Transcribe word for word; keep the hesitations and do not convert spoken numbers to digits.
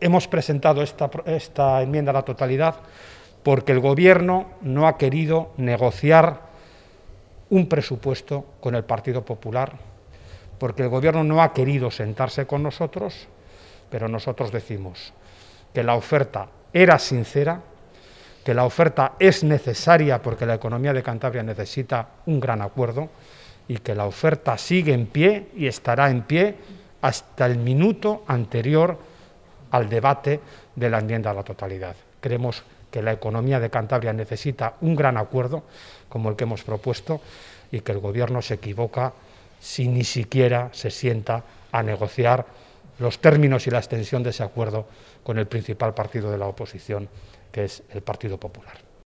hemos presentado esta, esta enmienda a la totalidad porque el Gobierno no ha querido negociar un presupuesto con el Partido Popular, porque el Gobierno no ha querido sentarse con nosotros, pero nosotros decimos que la oferta era sincera, que la oferta es necesaria porque la economía de Cantabria necesita un gran acuerdo y que la oferta sigue en pie y estará en pie hasta el minuto anterior al debate de la enmienda a la totalidad. Creemos que la economía de Cantabria necesita un gran acuerdo como el que hemos propuesto y que el Gobierno se equivoca si ni siquiera se sienta a negociar los términos y la extensión de ese acuerdo con el principal partido de la oposición, que es el Partido Popular.